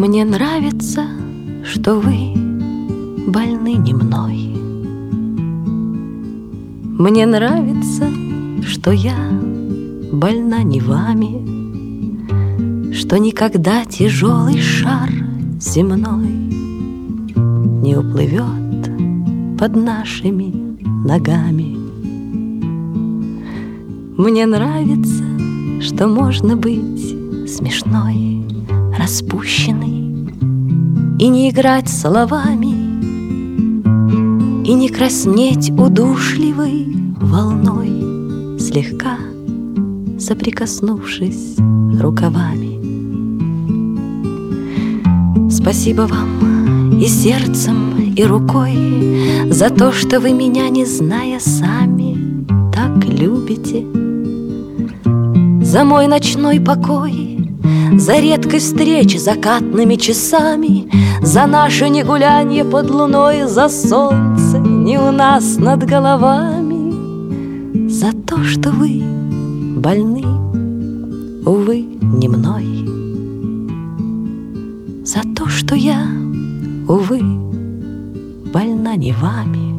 Мне нравится, что вы больны не мной. Мне нравится, что я больна не вами, что никогда тяжелый шар земной не уплывет под нашими ногами. Мне нравится, что можно быть смешной, распущенной и не играть словами, и не краснеть удушливой волной, слегка соприкоснувшись рукавами. Спасибо вам и сердцем, и рукой за то, что вы меня, не зная сами, так любите. За мой ночной покой, за редкость встречи закатными часами, за наше негулянье под луной, за солнце не у нас над головами, за то, что вы больны, увы, не мной, за то, что я, увы, больна не вами.